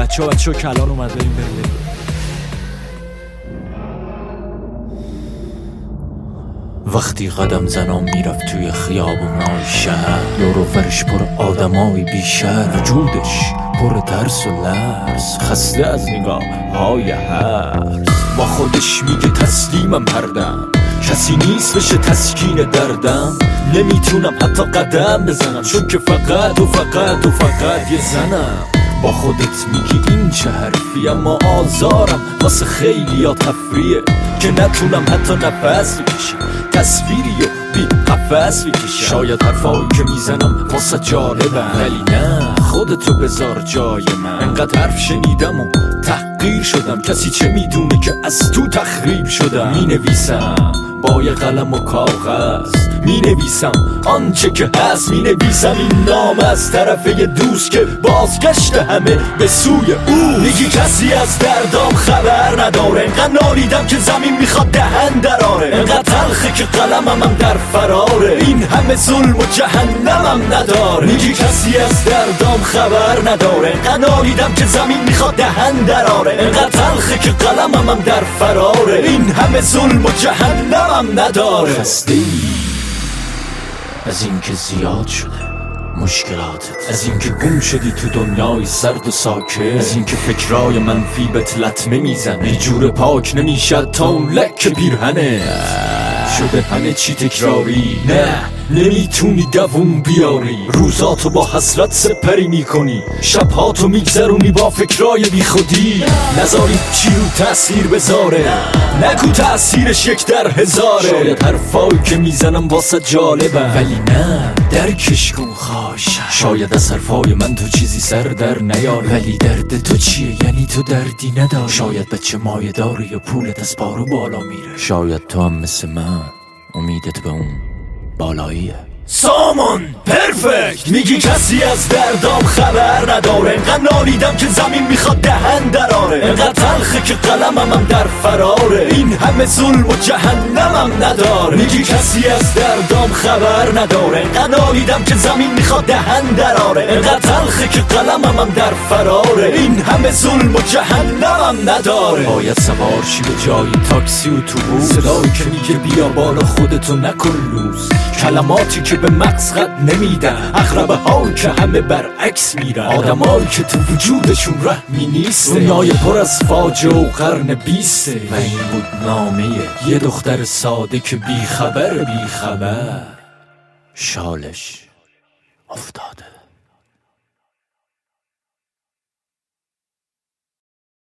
بچه ها که الان اومد بریم. وقتی قدم زنم میرفت توی خیابونای شهر، دور و برش پر آدمای بیشتر، وجودش پر ترس و لرز، خسته از نگاه های هرز. با خودش میگه تسلیمم هردم، کسی نیست بشه تسکین دردم. نمیتونم حتی قدم بزنم چون که فقط و فقط و فقط یه زنم. با خودت میگی این چه حرفی، اما آزارم واسه خیلی ها تفریه که نتونم حتی نفس بکشم، تصویری و بی قفس بکشم. شاید حرفایی که میزنم واسه جالبم، ولی نه خودتو بذار جای من. انقدر حرف شنیدم و تحقیر شدم، کسی چه میدونه که از تو تخریب شدم. مینویسم با یه قلم و کاغذ، مینویسم آنچه که هست، مینویسم این نام از طرف یه دوست که بازگشت همه به سوی او. میگی کسی از دردام خبر نداره، انقدر نالیدم که زمین میخواد دهن دراره، انقدر تلخه که قلمم در فراره، این همه ظلم و جهنمم نداره. میگی کسی از دردام خبر نداره، انقدر نالیدم که زمین میخواد دهن دراره، انقدر تلخه که قلمم در فراره، این همه ظلم و جهنمم نداره. خسته‌ای از این که زیاد شده مشکلاتت، از این که گم شدی تو دنیای سرد و ساکت، از این که فکرای منفی بهت لطمه میزنه، یه جور پاک نمیشد تا اون لک پیرهنه. شده همه چی تکراری، نه نمیتونی دووم بیاری، روزاتو با حسرت سپری میکنی، شبهاتو میگذرونی با فکرای بی خودی. نذاری چی رو تأثیر بذاره، نگو تأثیرش یک در هزاره. شاید حرفایی که میزنم واسه جالبم، ولی نه درکش کن خواهشم. شاید از حرفای من تو چیزی سر در نیاره، ولی درد تو چیه؟ یعنی تو دردی نداری. شاید بچه مایه داری یا پولت از پارو بالا میره، شاید تو هم مثل من امیدت به اون بالاییه. سامان پرفکت. میگی کسی از دردام خبر نداره، انقدر نالیدم که زمین میخواد دهن دراره، انقدر تلخه که قلمم در فراره، این همه ظلم و جهنمم نداره. میگی کسی از دردام خبر نداره، انقدر نالیدم که زمین میخواد دهن دراره، انقدر تلخه که قلمم در فراره، این همه ظلم و جهنمم نداره. باید سوار شی به جای تاکسی و اتوبوس، صدایی که میگه بیا بالا خودتو نکن لوس، کلماتی که به مغز قد نمیدن، اغربه ها که همه برعکس میرن، آدمایی که تو وجودشون رحمی نیسته، دنیای پر از فاجعه و قرن 20. و این بود نامه یه دختر ساده که بی خبر شالش افتاده.